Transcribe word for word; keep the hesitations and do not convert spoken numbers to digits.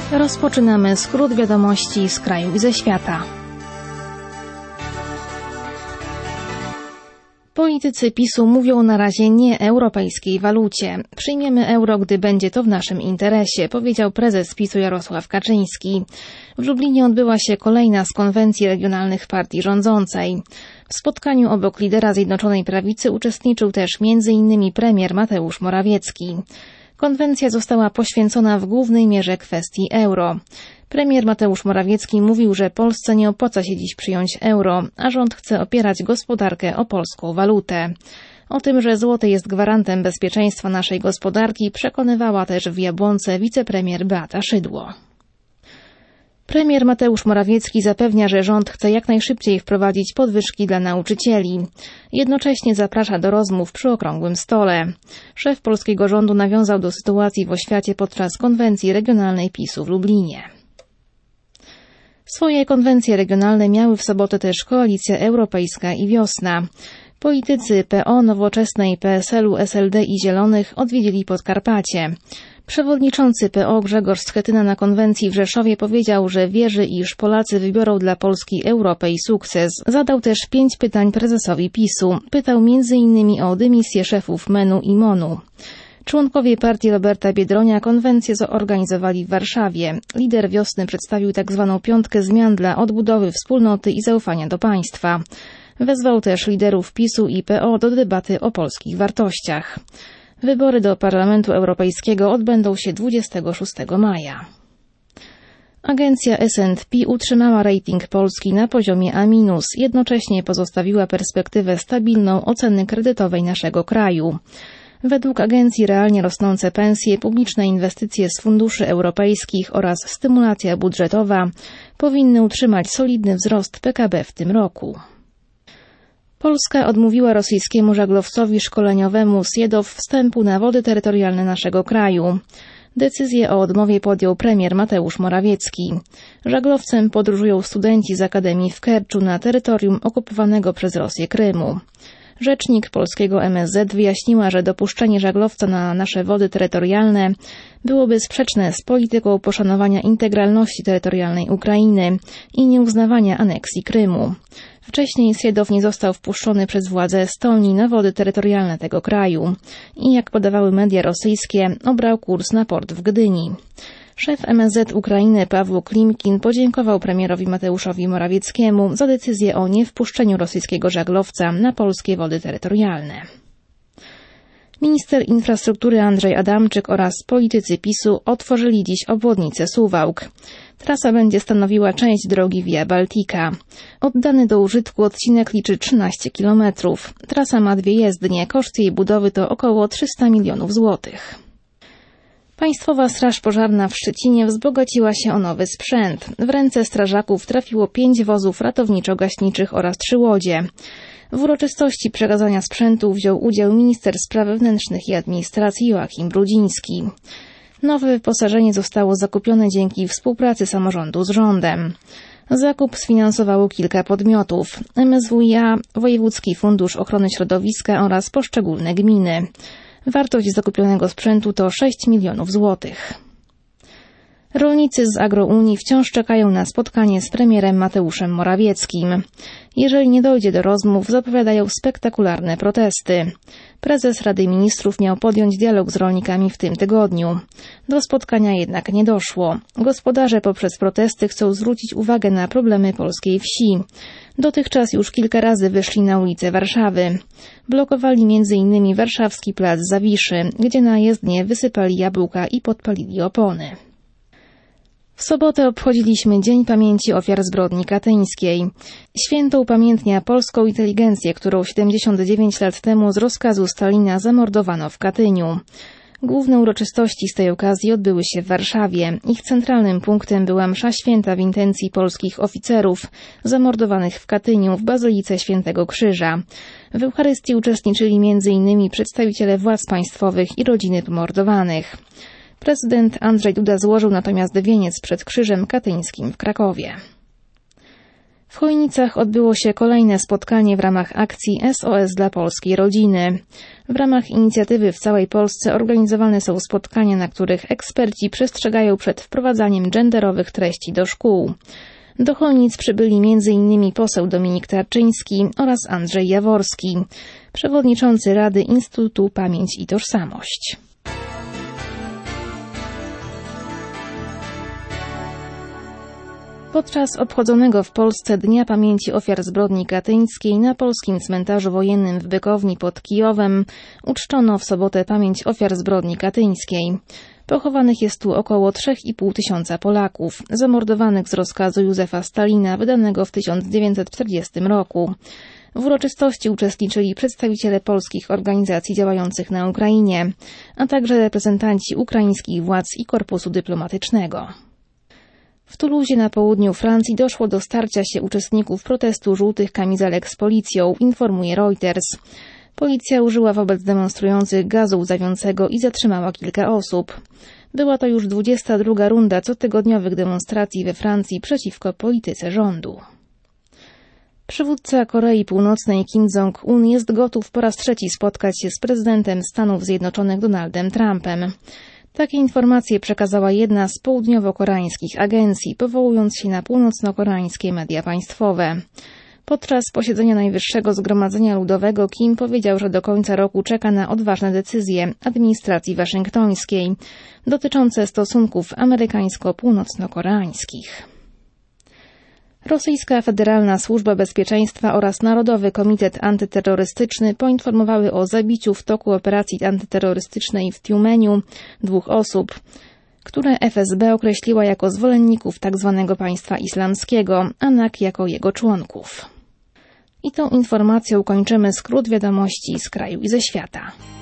Rozpoczynamy skrót wiadomości z kraju i ze świata. Politycy PiSu mówią na razie nie europejskiej walucie. Przyjmiemy euro, gdy będzie to w naszym interesie, powiedział prezes PiSu Jarosław Kaczyński. W Lublinie odbyła się kolejna z konwencji regionalnych partii rządzącej. W spotkaniu obok lidera Zjednoczonej Prawicy uczestniczył też między innymi premier Mateusz Morawiecki. Konwencja została poświęcona w głównej mierze kwestii euro. Premier Mateusz Morawiecki mówił, że Polsce nie opłaca się dziś przyjąć euro, a rząd chce opierać gospodarkę o polską walutę. O tym, że złoty jest gwarantem bezpieczeństwa naszej gospodarki, przekonywała też w Jabłonce wicepremier Beata Szydło. Premier Mateusz Morawiecki zapewnia, że rząd chce jak najszybciej wprowadzić podwyżki dla nauczycieli. Jednocześnie zaprasza do rozmów przy okrągłym stole. Szef polskiego rządu nawiązał do sytuacji w oświacie podczas konwencji regionalnej PiSu w Lublinie. Swoje konwencje regionalne miały w sobotę też Koalicja Europejska i Wiosna. Politycy P O, Nowoczesnej, P S L u, S L D i Zielonych odwiedzili Podkarpacie. Przewodniczący P O Grzegorz Schetyna na konwencji w Rzeszowie powiedział, że wierzy, iż Polacy wybiorą dla Polski Europę i sukces. Zadał też pięć pytań prezesowi PiSu. Pytał między innymi o dymisję szefów Menu i Monu. Członkowie partii Roberta Biedronia konwencję zorganizowali w Warszawie. Lider Wiosny przedstawił tzw. piątkę zmian dla odbudowy wspólnoty i zaufania do państwa. Wezwał też liderów PiSu i P O do debaty o polskich wartościach. Wybory do Parlamentu Europejskiego odbędą się dwudziestego szóstego maja. Agencja S and P utrzymała rating Polski na poziomie A minus, jednocześnie pozostawiła perspektywę stabilną oceny kredytowej naszego kraju. Według agencji realnie rosnące pensje, publiczne inwestycje z funduszy europejskich oraz stymulacja budżetowa powinny utrzymać solidny wzrost P K B w tym roku. Polska odmówiła rosyjskiemu żaglowcowi szkoleniowemu Siedow wstępu na wody terytorialne naszego kraju. Decyzję o odmowie podjął premier Mateusz Morawiecki. Żaglowcem podróżują studenci z Akademii w Kerczu na terytorium okupowanego przez Rosję Krymu. Rzecznik polskiego M S Z wyjaśniła, że dopuszczenie żaglowca na nasze wody terytorialne byłoby sprzeczne z polityką poszanowania integralności terytorialnej Ukrainy i nieuznawania aneksji Krymu. Wcześniej Siedow nie został wpuszczony przez władze Estonii na wody terytorialne tego kraju i, jak podawały media rosyjskie, obrał kurs na port w Gdyni. Szef M S Z Ukrainy Pawło Klimkin podziękował premierowi Mateuszowi Morawieckiemu za decyzję o niewpuszczeniu rosyjskiego żaglowca na polskie wody terytorialne. Minister infrastruktury Andrzej Adamczyk oraz politycy PiSu otworzyli dziś obwodnicę Suwałk. Trasa będzie stanowiła część drogi Via Baltica. Oddany do użytku odcinek liczy trzynaście kilometrów. Trasa ma dwie jezdnie, koszt jej budowy to około trzysta milionów złotych. Państwowa Straż Pożarna w Szczecinie wzbogaciła się o nowy sprzęt. W ręce strażaków trafiło pięć wozów ratowniczo-gaśniczych oraz trzy łodzie. W uroczystości przekazania sprzętu wziął udział minister spraw wewnętrznych i administracji Joachim Brudziński. Nowe wyposażenie zostało zakupione dzięki współpracy samorządu z rządem. Zakup sfinansowało kilka podmiotów: M S W i A, Wojewódzki Fundusz Ochrony Środowiska oraz poszczególne gminy. Wartość zakupionego sprzętu to sześć milionów złotych. Rolnicy z Agrounii wciąż czekają na spotkanie z premierem Mateuszem Morawieckim. Jeżeli nie dojdzie do rozmów, zapowiadają spektakularne protesty. Prezes Rady Ministrów miał podjąć dialog z rolnikami w tym tygodniu. Do spotkania jednak nie doszło. Gospodarze poprzez protesty chcą zwrócić uwagę na problemy polskiej wsi. Dotychczas już kilka razy wyszli na ulice Warszawy. Blokowali między innymi warszawski plac Zawiszy, gdzie na jezdnię wysypali jabłka i podpalili opony. W sobotę obchodziliśmy Dzień Pamięci Ofiar Zbrodni Katyńskiej. Święto upamiętnia polską inteligencję, którą siedemdziesiąt dziewięć lat temu z rozkazu Stalina zamordowano w Katyniu. Główne uroczystości z tej okazji odbyły się w Warszawie. Ich centralnym punktem była msza święta w intencji polskich oficerów zamordowanych w Katyniu w Bazylice Świętego Krzyża. W Eucharystii uczestniczyli między innymi przedstawiciele władz państwowych i rodziny pomordowanych. Prezydent Andrzej Duda złożył natomiast wieniec przed Krzyżem Katyńskim w Krakowie. W Chojnicach odbyło się kolejne spotkanie w ramach akcji S O S dla polskiej rodziny. W ramach inicjatywy w całej Polsce organizowane są spotkania, na których eksperci przestrzegają przed wprowadzaniem genderowych treści do szkół. Do Chojnic przybyli między innymi poseł Dominik Tarczyński oraz Andrzej Jaworski, przewodniczący Rady Instytutu Pamięć i Tożsamość. Podczas obchodzonego w Polsce Dnia Pamięci Ofiar Zbrodni Katyńskiej na polskim cmentarzu wojennym w Bykowni pod Kijowem uczczono w sobotę pamięć ofiar zbrodni katyńskiej. Pochowanych jest tu około trzy i pół tysiąca Polaków, zamordowanych z rozkazu Józefa Stalina wydanego w tysiąc dziewięćset czterdziestym roku. W uroczystości uczestniczyli przedstawiciele polskich organizacji działających na Ukrainie, a także reprezentanci ukraińskich władz i korpusu dyplomatycznego. W Toulouse na południu Francji doszło do starcia się uczestników protestu żółtych kamizelek z policją, informuje Reuters. Policja użyła wobec demonstrujących gazu łzawiącego i zatrzymała kilka osób. Była to już dwudziesta druga runda cotygodniowych demonstracji we Francji przeciwko polityce rządu. Przywódca Korei Północnej Kim Jong-un jest gotów po raz trzeci spotkać się z prezydentem Stanów Zjednoczonych Donaldem Trumpem. Takie informacje przekazała jedna z południowo-koreańskich agencji, powołując się na północno-koreańskie media państwowe. Podczas posiedzenia Najwyższego Zgromadzenia Ludowego Kim powiedział, że do końca roku czeka na odważne decyzje administracji waszyngtońskiej dotyczące stosunków amerykańsko-północno-koreańskich. Rosyjska Federalna Służba Bezpieczeństwa oraz Narodowy Komitet Antyterrorystyczny poinformowały o zabiciu w toku operacji antyterrorystycznej w Tiumeniu dwóch osób, które F S B określiła jako zwolenników tzw. państwa islamskiego, a N A K jako jego członków. I tą informacją kończymy skrót wiadomości z kraju i ze świata.